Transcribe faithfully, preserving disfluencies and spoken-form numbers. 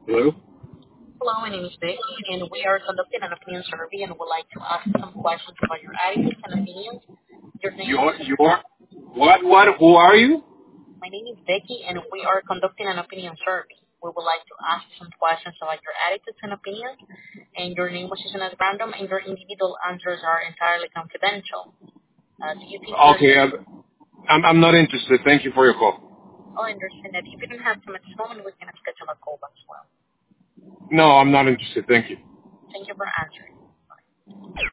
Hello? Hello, my name is Vicky, and we are conducting an opinion survey and would like to ask some questions about your attitudes and opinions. Your You name are, is, you are, what, what, who are you? my name is Vicky, and we are conducting an opinion survey. We would like to ask some questions about your attitudes and opinions, and your name was chosen as random, and your individual answers are entirely confidential. Uh, do you think you're, Okay, I'm, I'm, I'm not interested. Thank you for your call. oh, I understand that if you don't have time at this moment, we can schedule a call back as well. No, I'm not interested. Thank you. Thank you for answering.